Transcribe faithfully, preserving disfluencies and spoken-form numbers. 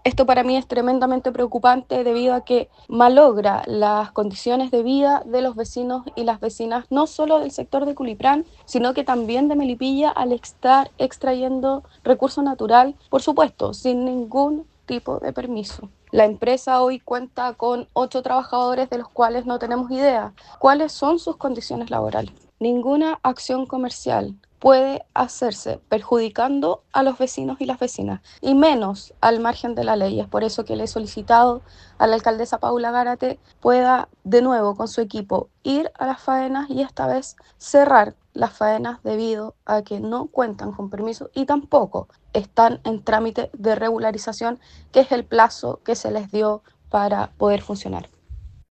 Esto para mí es tremendamente preocupante debido a que malogra las condiciones de vida de los vecinos y las vecinas, no solo del sector de Culiprán, sino que también de Melipilla, al estar extrayendo recurso natural, por supuesto, sin ningún tipo de permiso. La empresa hoy cuenta con ocho trabajadores de los cuales no tenemos idea cuáles son sus condiciones laborales. Ninguna acción comercial puede hacerse perjudicando a los vecinos y las vecinas, y menos al margen de la ley. Es por eso que le he solicitado a la alcaldesa Paula Gárate pueda de nuevo con su equipo ir a las faenas y esta vez cerrar las faenas debido a que no cuentan con permiso y tampoco están en trámite de regularización, que es el plazo que se les dio para poder funcionar.